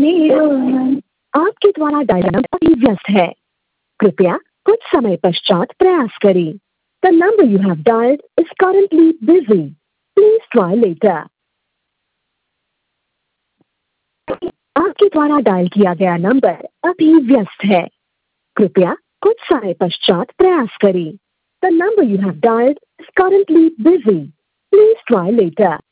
आपके द्वारा dial number अभी व्यस्त है, कृपया कुछ समय पश्चात प्रयास करें। The number you have dialled is currently busy, please try later. आपके द्वारा डायल किया गया नंबर अभी व्यस्त है, कृपया कुछ समय पश्चात प्रयास करें। The number you have dialled is currently busy, please try letter.